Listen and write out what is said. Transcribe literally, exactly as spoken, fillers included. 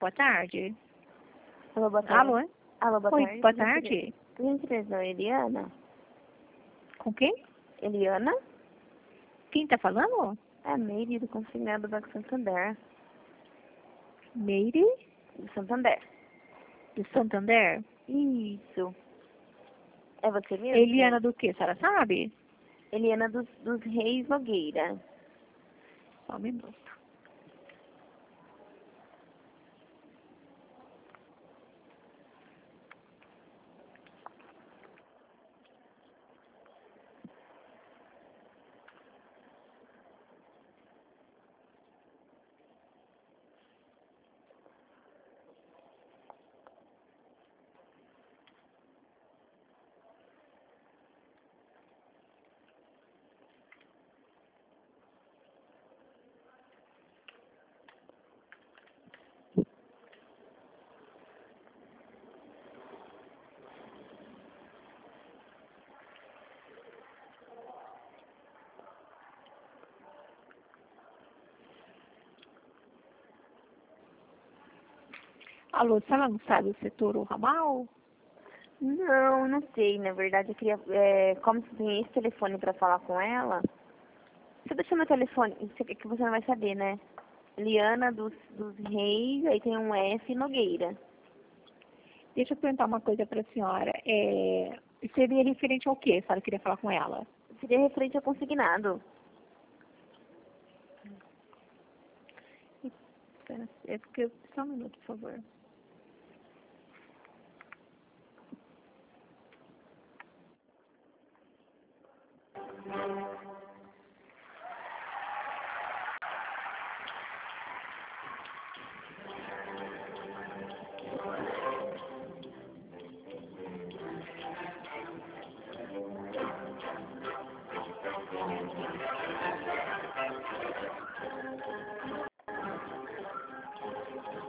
Boa tarde. Alô, boa tarde. Alô? Alô, boa Oi, tarde. boa tarde. Por gentileza, Eliana? Com quem? Eliana? Quem tá falando? É a Meire do Consignado do Banco Santander. Meire, Do Santander. do Santander. Isso. É você mesmo? Eliana do quê? A senhora sabe? Eliana dos, dos Reis Nogueira. Só um minuto. Alô, a senhora não sabe o setor o ramal? Não, não sei. Na verdade, eu queria... É, como você tem esse telefone pra falar com ela... Você deixa meu telefone, isso aqui que você não vai saber, né? Eliana dos, dos Reis, aí tem um F Nogueira. Deixa eu perguntar uma coisa pra senhora. É, seria referente ao quê? A senhora queria falar com ela? Seria referente ao consignado. Espera, é porque... Só um minuto, por favor.